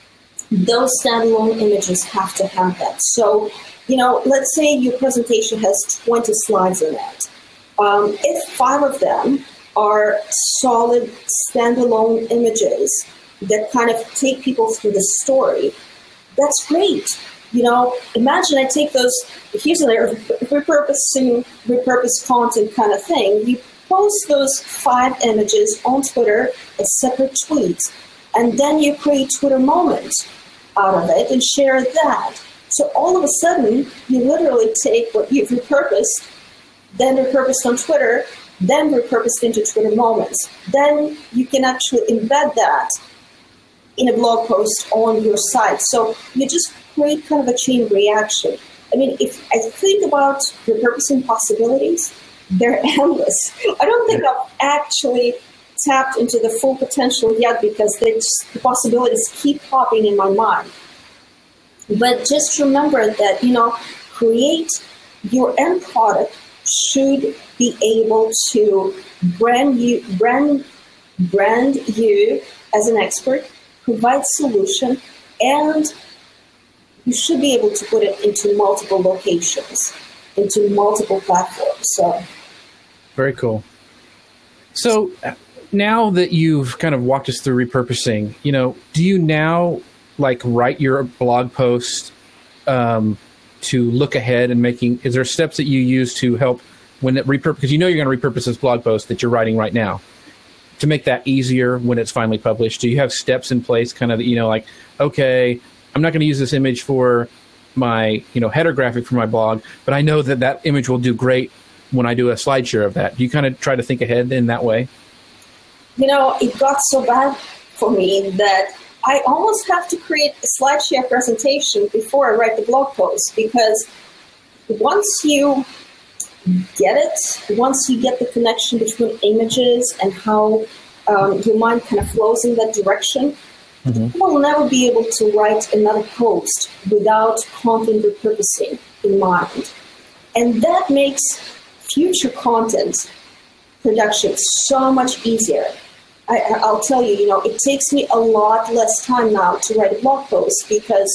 Those standalone images have to have that. So, you know, let's say your presentation has twenty slides in it. Um, if five of them are solid standalone images that kind of take people through the story, that's great. You know, imagine I take those, here's a repurposing, repurpose content kind of thing. You post those five images on Twitter as separate tweets, and then you create Twitter moments out of it and share that. So all of a sudden, you literally take what you've repurposed, then repurposed on Twitter, then repurposed into Twitter moments. Then you can actually embed that in a blog post on your site. So you just create kind of a chain reaction. I mean, if I think about repurposing possibilities, they're endless. I don't think I've actually tapped into the full potential yet because they just, the possibilities keep popping in my mind. But just remember that, you know, create your end product should be able to brand you, brand, brand you as an expert, provide solution, and you should be able to put it into multiple locations, into multiple platforms. So, very cool. So now that you've kind of walked us through repurposing, you know, do you now like write your blog post um, to look ahead and making, is there steps that you use to help when it repurpose, because you know you're going to repurpose this blog post that you're writing right now, to make that easier when it's finally published? Do you have steps in place kind of, you know, like, okay, I'm not going to use this image for my, you know, header graphic for my blog, but I know that that image will do great when I do a slide share of that. Do you kind of try to think ahead in that way? You know, it got so bad for me that I almost have to create a slide share presentation before I write the blog post, because once you get it, once you get the connection between images and how um, your mind kind of flows in that direction, mm-hmm. you will never be able to write another post without content repurposing in mind. And that makes future content production so much easier. I, I'll tell you, you know, it takes me a lot less time now to write a blog post because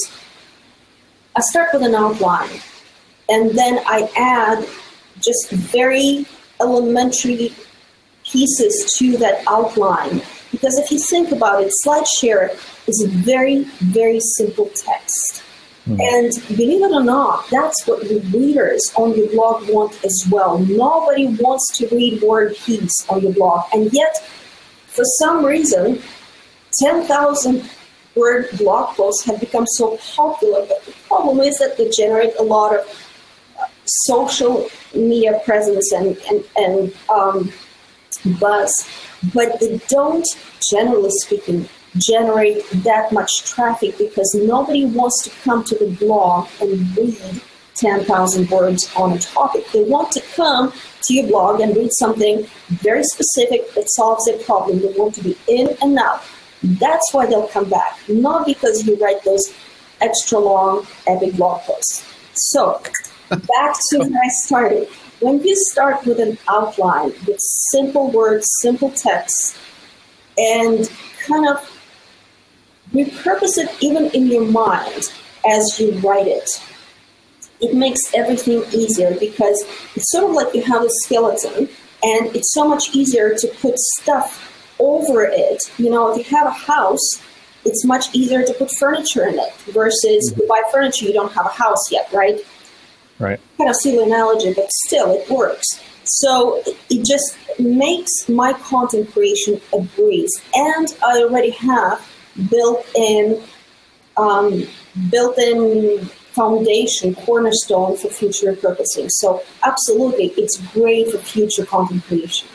I start with an outline and then I add just very elementary pieces to that outline. Because if you think about it, SlideShare is very, very simple text. Mm. And believe it or not, that's what the readers on your blog want as well. Nobody wants to read War and Peace on your blog. And yet, for some reason, ten thousand word blog posts have become so popular. But the problem is that they generate a lot of uh, social media presence and, and, and um, buzz, but they don't, generally speaking, generate that much traffic because nobody wants to come to the blog and read ten thousand words on a topic. They want to come to your blog and read something very specific that solves their problem. They want to be in and out. That's why they'll come back, not because you write those extra long, epic blog posts. So, back to where I started. When you start with an outline, with simple words, simple text, and kind of repurpose it even in your mind as you write it, it makes everything easier because it's sort of like you have a skeleton and it's so much easier to put stuff over it. You know, if you have a house, it's much easier to put furniture in it versus mm-hmm. you buy furniture, you don't have a house yet, right? Right. Kind of silly analogy, but still it works. So it just makes my content creation a breeze. And I already have built-in um, built-in foundation, cornerstone for future repurposing. So absolutely, it's great for future content creation.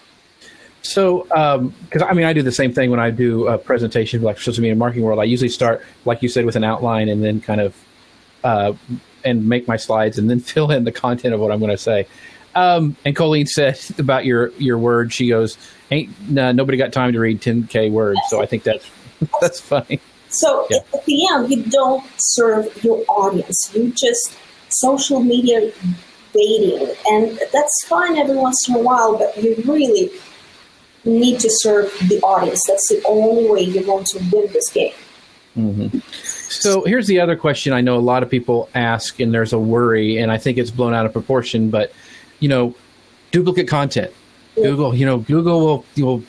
So, because um, I mean, I do the same thing when I do a presentation like social media marketing world. I usually start, like you said, with an outline and then kind of uh, and make my slides and then fill in the content of what I'm going to say. Um, and Colleen said about your your word, she goes, "Ain't nah, nobody got time to read ten K words." So I think that's that's funny. So yeah. At the end, you don't serve your audience. You just social media baiting, and that's fine every once in a while. But you really need to serve the audience. That's the only way you're going to win this game. Mm-hmm. So here's the other question I know a lot of people ask, and there's a worry, and I think it's blown out of proportion, but, you know, duplicate content. Yeah. Google, you know, Google will, will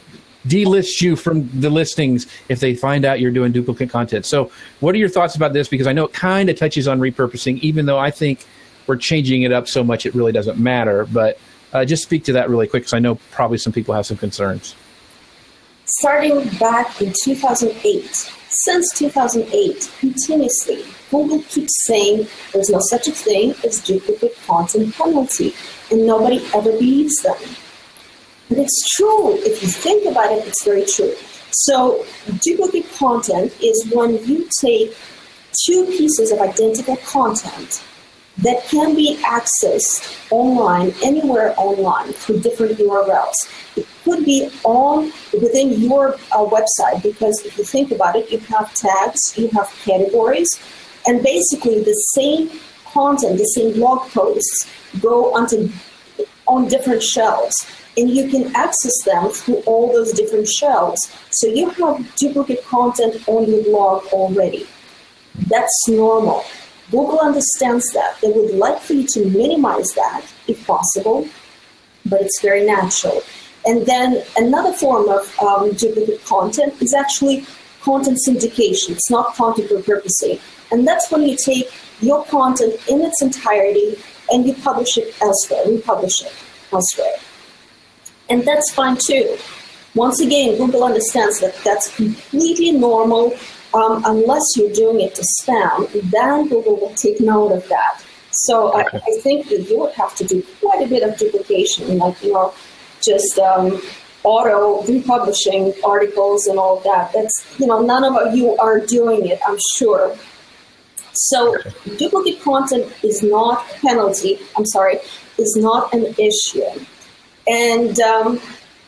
delist you from the listings if they find out you're doing duplicate content. So what are your thoughts about this? Because I know it kind of touches on repurposing, even though I think we're changing it up so much it really doesn't matter. But uh, just speak to that really quick, because I know probably some people have some concerns. Starting back in two thousand eight, since two thousand eight, continuously, Google keeps saying there's no such a thing as duplicate content penalty, and nobody ever believes them. But it's true. If you think about it, it's very true. So duplicate content is when you take two pieces of identical content that can be accessed online, anywhere online, through different U R Ls. It could be on within your uh, website, because if you think about it, you have tags, you have categories, and basically the same content, the same blog posts go onto on different shelves, and you can access them through all those different shelves. So you have duplicate content on your blog already. That's normal. Google understands that. They would like for you to minimize that if possible, but it's very natural. And then another form of um, duplicate content is actually content syndication. It's not content repurposing. And that's when you take your content in its entirety and you publish it elsewhere, republish it elsewhere. And that's fine too. Once again, Google understands that that's completely normal. Um, unless you're doing it to spam, then Google will take note of that. So okay. I, I think that you would have to do quite a bit of duplication, like, you know, just um, auto republishing articles and all of that. That's, you know, none of you are doing it, I'm sure. So okay. Duplicate content is not a penalty, I'm sorry, is not an issue. And um,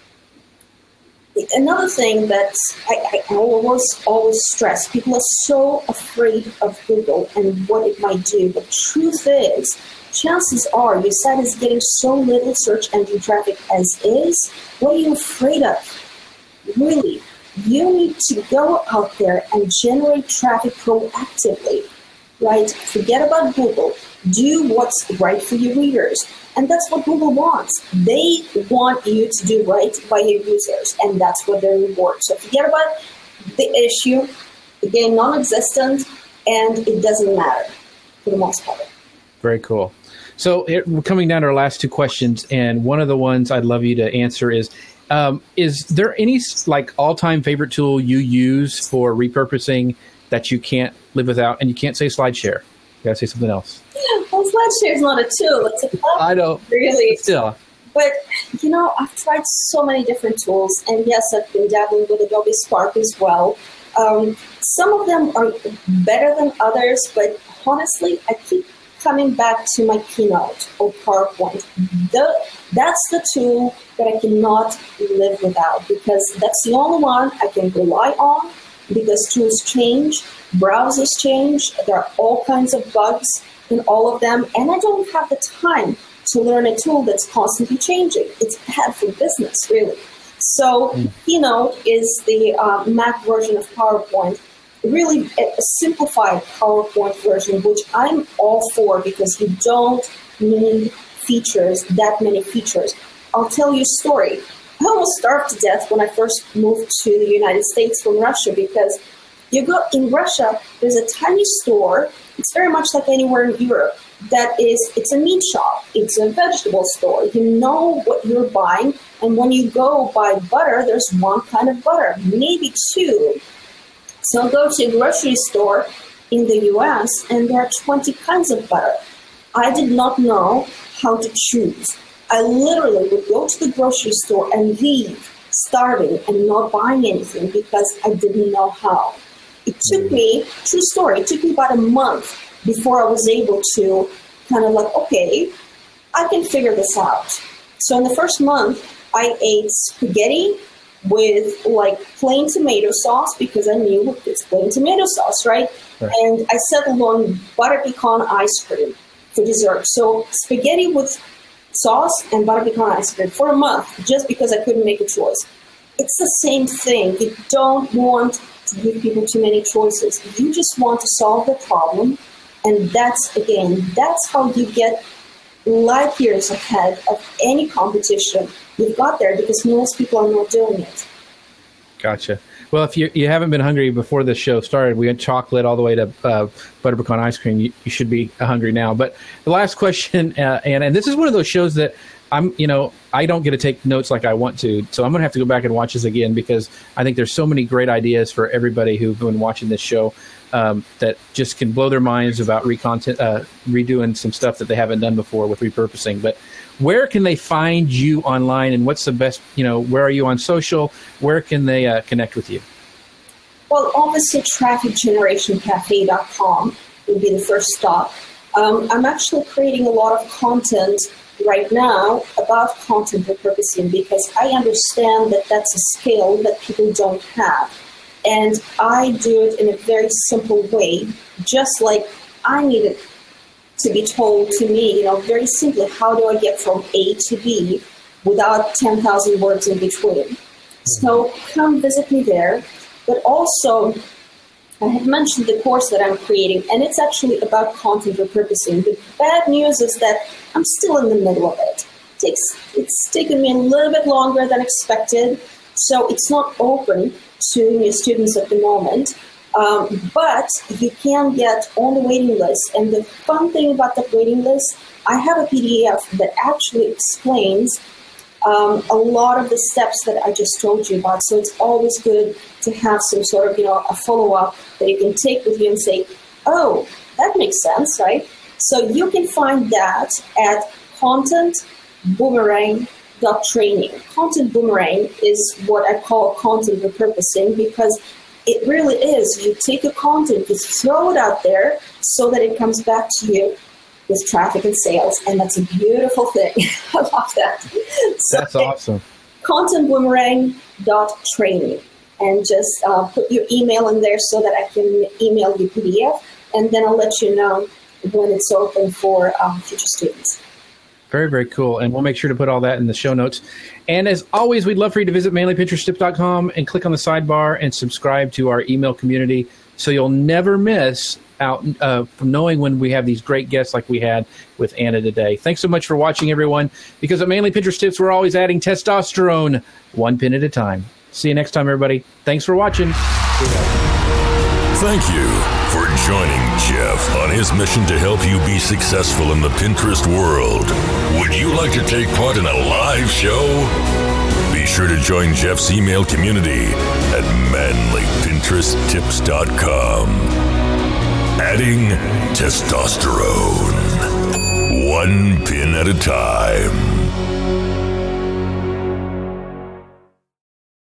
another thing that I, I always, always stress, people are so afraid of Google and what it might do. The truth is, chances are your site is getting so little search engine traffic as is. What are you afraid of? Really, you need to go out there and generate traffic proactively, right? Forget about Google. Do what's right for your readers. And that's what Google wants. They want you to do right by your users, and that's what their reward. So forget about the issue. Again, non-existent, and it doesn't matter for the most part. Very cool. So it, we're coming down to our last two questions, and one of the ones I'd love you to answer is, um, is there any like all-time favorite tool you use for repurposing that you can't live without? And you can't say SlideShare. You got to say something else. Well, SlideShare is not a tool. It's a platform. I know. Really. Still. But, you know, I've tried so many different tools. And yes, I've been dabbling with Adobe Spark as well. Um, some of them are better than others. But honestly, I keep coming back to my Keynote or PowerPoint. The, that's the tool that I cannot live without, because that's the only one I can rely on, because tools change, browsers change, there are all kinds of bugs in all of them, and I don't have the time to learn a tool that's constantly changing. It's bad for business, really. So mm. Keynote is the uh, Mac version of PowerPoint, really a simplified PowerPoint version, which I'm all for, because you don't need features, that many features. I'll tell you a story. I almost starved to death when I first moved to the United States from Russia, because you go in Russia, there's a tiny store. It's very much like anywhere in Europe. That is, it's a meat shop. It's a vegetable store. You know what you're buying. And when you go buy butter, there's one kind of butter, maybe two. So I'll go to a grocery store in the U S and there are twenty kinds of butter. I did not know how to choose. I literally would go to the grocery store and leave starving and not buying anything because I didn't know how. It took me, true story, it took me about a month before I was able to kind of like, okay, I can figure this out. So in the first month, I ate spaghetti with like plain tomato sauce, because I knew it's plain tomato sauce, right? right? And I settled on butter pecan ice cream for dessert. So spaghetti with sauce and butter pecan ice cream for a month, just because I couldn't make a choice. It's the same thing. You don't want to give people too many choices. You just want to solve the problem. And that's, again, that's how you get light years ahead of any competition you've got there, because most people are not doing it. Gotcha. Well, if you you haven't been hungry before the show started, we had chocolate all the way to uh, butter pecan ice cream. You, you should be hungry now. But the last question, uh, and and this is one of those shows that I'm, you know, I don't get to take notes like I want to, so I'm going to have to go back and watch this again because I think there's so many great ideas for everybody who've been watching this show um, that just can blow their minds about recontent, uh, redoing some stuff that they haven't done before with repurposing. But where can they find you online, and what's the best, you know, where are you on social? Where can they uh, connect with you? Well, obviously, traffic generation cafe dot com will be the first stop. Um, I'm actually creating a lot of content right now about content repurposing because I understand that that's a skill that people don't have. And I do it in a very simple way, just like I needed to be told to me, you know, very simply, how do I get from A to B without ten thousand words in between? So come visit me there. But also, I have mentioned the course that I'm creating, and it's actually about content repurposing. The bad news is that I'm still in the middle of it. It takes, it's taken me a little bit longer than expected, so it's not open to new students at the moment. Um, but you can get on the waiting list. And the fun thing about that waiting list, I have a P D F that actually explains um, a lot of the steps that I just told you about. So it's always good to have some sort of, you know, a follow-up that you can take with you and say, oh, that makes sense, right? So you can find that at content boomerang dot training. Content Boomerang is what I call content repurposing because it really is. You take a content, you throw it out there so that it comes back to you with traffic and sales, and that's a beautiful thing. I love that. So that's awesome. content boomerang dot training, and just uh, put your email in there so that I can email you P D F, and then I'll let you know when it's open for um, future students. Very, very cool. And we'll make sure to put all that in the show notes. And as always, we'd love for you to visit manly pinterest tips dot com and click on the sidebar and subscribe to our email community so you'll never miss out uh, from knowing when we have these great guests like we had with Anna today. Thanks so much for watching, everyone, because at Manly Pinterest Tips, we're always adding testosterone one pin at a time. See you next time, everybody. Thanks for watching. Thank you for joining Jeff on his mission to help you be successful in the Pinterest world. Would you like to take part in a live show? Be sure to join Jeff's email community at manly pinterest tips dot com. Adding testosterone, one pin at a time.